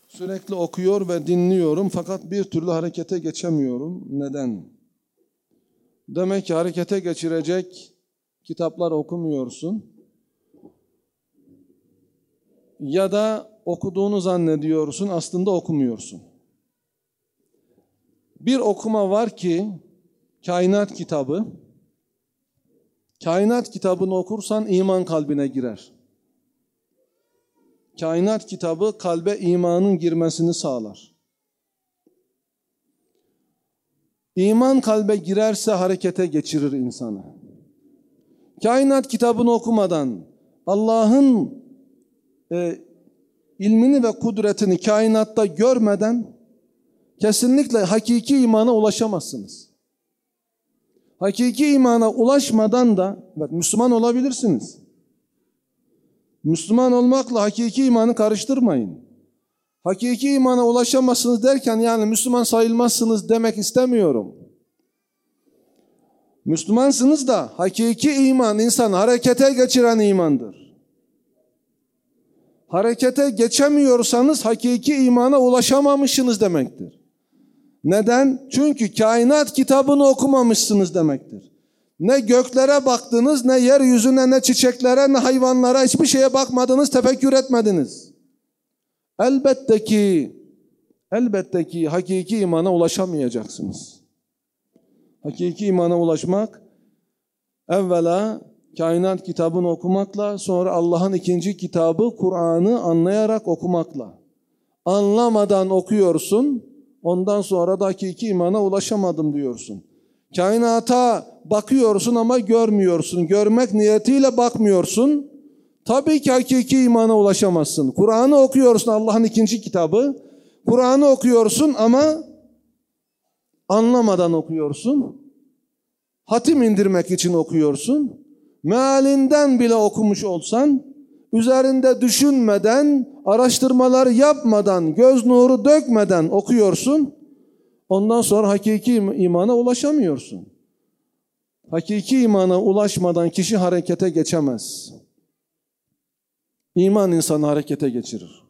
Sürekli okuyor ve dinliyorum fakat bir türlü harekete geçemiyorum. Neden? Demek ki harekete geçirecek kitaplar okumuyorsun. Ya da okuduğunu zannediyorsun, aslında okumuyorsun. Bir okuma var ki Kainat kitabı. Kainat kitabını okursan iman kalbine girer. Kainat kitabı kalbe imanın girmesini sağlar. İman kalbe girerse harekete geçirir insanı. Kainat kitabını okumadan, Allah'ın ilmini ve kudretini kainatta görmeden kesinlikle hakiki imana ulaşamazsınız. Hakiki imana ulaşmadan da Müslüman olabilirsiniz. Müslüman olmakla hakiki imanı karıştırmayın. Hakiki imana ulaşamazsınız derken yani Müslüman sayılmazsınız demek istemiyorum. Müslümansınız da hakiki iman insanı harekete geçiren imandır. Harekete geçemiyorsanız hakiki imana ulaşamamışsınız demektir. Neden? Çünkü kainat kitabını okumamışsınız demektir. Ne göklere baktınız, ne yeryüzüne, ne çiçeklere, ne hayvanlara, hiçbir şeye bakmadınız, tefekkür etmediniz. Elbette ki hakiki imana ulaşamayacaksınız. Hakiki imana ulaşmak, evvela kainat kitabını okumakla, sonra Allah'ın ikinci kitabı Kur'an'ı anlayarak okumakla. Anlamadan okuyorsun, ondan sonra da hakiki imana ulaşamadım diyorsun. Kainata bakıyorsun ama görmüyorsun. Görmek niyetiyle bakmıyorsun. Tabii ki hakiki imana ulaşamazsın. Kur'an'ı okuyorsun, Allah'ın ikinci kitabı. Kur'an'ı okuyorsun ama anlamadan okuyorsun. Hatim indirmek için okuyorsun. Mealinden bile okumuş olsan, üzerinde düşünmeden, araştırmalar yapmadan, göz nuru dökmeden okuyorsun. Ondan sonra hakiki imana ulaşamıyorsun. Hakiki imana ulaşmadan kişi harekete geçemez. İman insanı harekete geçirir.